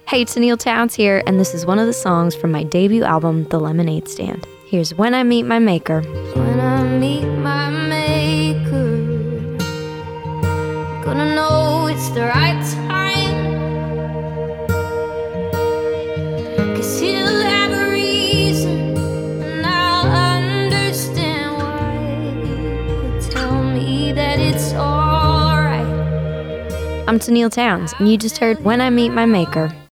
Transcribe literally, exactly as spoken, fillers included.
Hey, it's Neil Towns here, and this is one of the songs from my debut album, The Lemonade Stand. Here's When I Meet My Maker. When I meet my maker, gonna know it's the right time, 'cause he'll have a reason, and I'll understand why. He'll tell me that it's alright. I'm Neil Towns, and you just heard When I Meet My Maker.